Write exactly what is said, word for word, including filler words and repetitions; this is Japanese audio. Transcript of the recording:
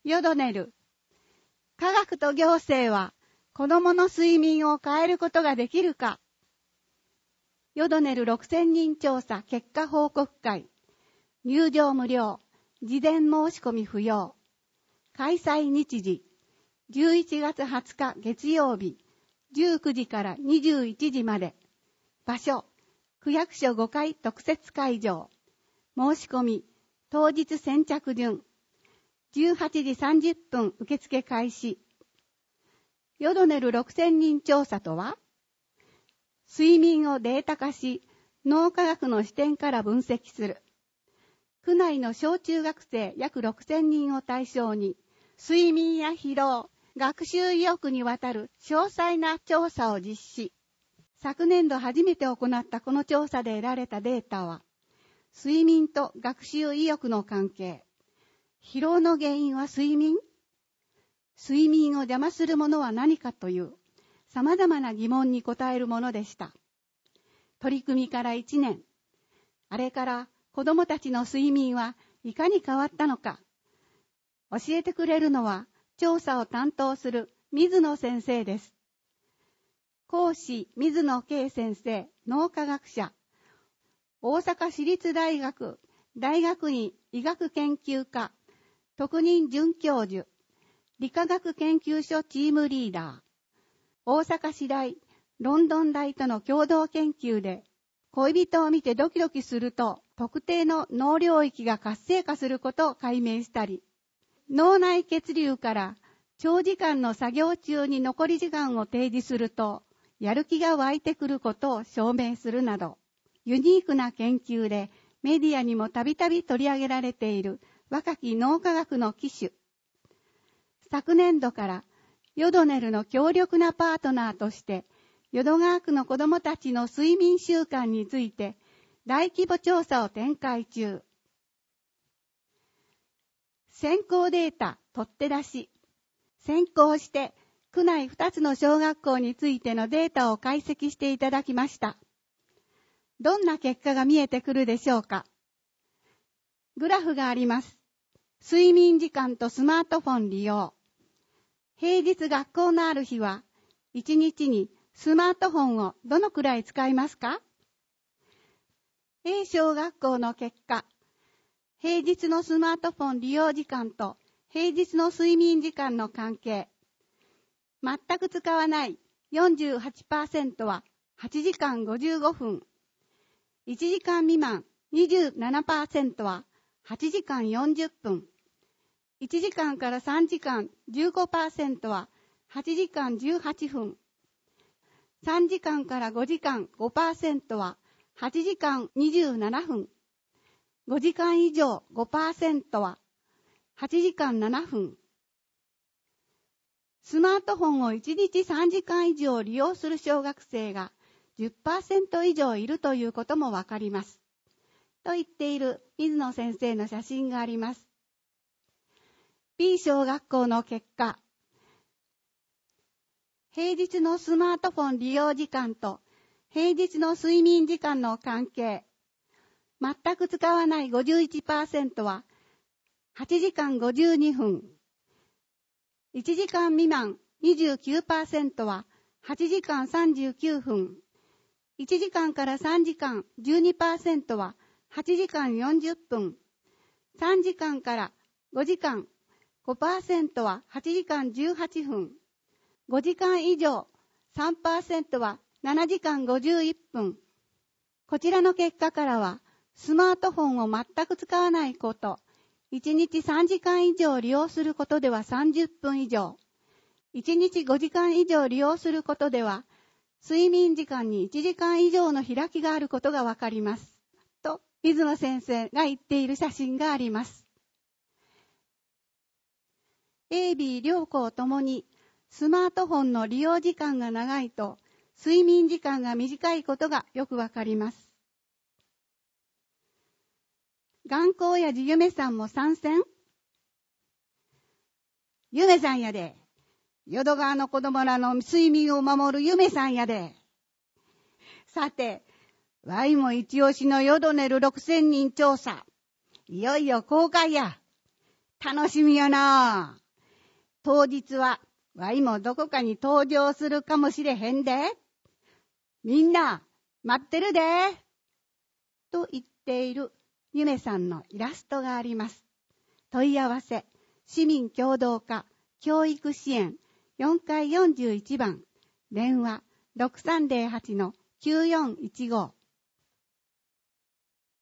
ヨドネル。科学と行政は子供の睡眠を変えることができるか。ヨドネルろくせんにん調査結果報告会。入場無料。事前申し込み不要。開催日時。じゅういちがつはつか月曜日。じゅうくじからにじゅういちじまで。場所。区役所ごかい特設会場。申し込み。当日先着順。じゅうはちじさんじゅっぷん受付開始。ヨドネルろくせんにん調査とは、睡眠をデータ化し、脳科学の視点から分析する。区内の小中学生約ろくせんにんを対象に、睡眠や疲労、学習意欲にわたる詳細な調査を実施。昨年度初めて行ったこの調査で得られたデータは、睡眠と学習意欲の関係。疲労の原因は睡眠？睡眠を邪魔するものは何かという様々な疑問に答えるものでした。取り組みからいちねん。あれから子どもたちの睡眠はいかに変わったのか。教えてくれるのは調査を担当する水野先生です。講師水野圭先生、脳科学者。大阪市立大学大学院医学研究科特任准教授。理化学研究所チームリーダー。大阪市大、ロンドン大との共同研究で、恋人を見てドキドキすると特定の脳領域が活性化することを解明したり、脳内血流から長時間の作業中に残り時間を提示すると、やる気が湧いてくることを証明するなど、ユニークな研究でメディアにもたびたび取り上げられている若き脳科学の旗手。昨年度からヨドネルの強力なパートナーとして淀川区の子どもたちの睡眠習慣について大規模調査を展開中。先行データ取って出し。先行して区内ふたつの小学校についてのデータを解析していただきました。どんな結果が見えてくるでしょうか。グラフがあります。睡眠時間とスマートフォン利用。平日学校のある日は、いちにちにスマートフォンをどのくらい使いますか？ A 小学校の結果、平日のスマートフォン利用時間と平日の睡眠時間の関係。全く使わない よんじゅうはちパーセント ははちじかんごじゅうごふん。いちじかん未満 にじゅうななパーセント ははちじかんよんじゅっぷん。いちじかんからさんじかん じゅうごパーセント ははちじかんじゅうはっぷん。さんじかんからごじかん ごパーセント ははちじかんにじゅうななふん。ごじかん以上 ごパーセント ははちじかんななふん。スマートフォンをいちにちさんじかん以上利用する小学生が じゅっパーセント 以上いるということもわかります。と言っている水野先生の写真があります。B 小学校の結果、平日のスマートフォン利用時間と平日の睡眠時間の関係、全く使わない ごじゅういちパーセント ははちじかんごじゅうにふん、いちじかん未満 にじゅうきゅうパーセント ははちじかんさんじゅうきゅうふん、いちじかんからさんじかん じゅうにパーセント ははちじかんよんじゅっぷん、さんじかんからごじかん ごパーセント ははちじかんじゅうはっぷん、ごじかん以上 さんパーセント はななじかんごじゅういっぷん。こちらの結果からは、スマートフォンを全く使わないこと、いちにちさんじかん以上利用することではさんじゅっぷん以上、いちにちごじかん以上利用することでは、睡眠時間にいちじかん以上の開きがあることがわかります。と、水野先生が言っている写真があります。A、B 両校ともにスマートフォンの利用時間が長いと睡眠時間が短いことがよくわかります。眼光やじゆめさんも参戦？ゆめさんやで。淀川の子供らの睡眠を守るゆめさんやで。さて、わいも一押しのヨドネルろくせんにん調査。いよいよ公開や。 楽しみやな。当日は、わいもどこかに登場するかもしれへんで。みんな、待ってるで。と言っているゆめさんのイラストがあります。問い合わせ、市民協働課教育支援よんかいよんじゅういちばん、電話 ろくさんぜろはちのきゅうよんいちご。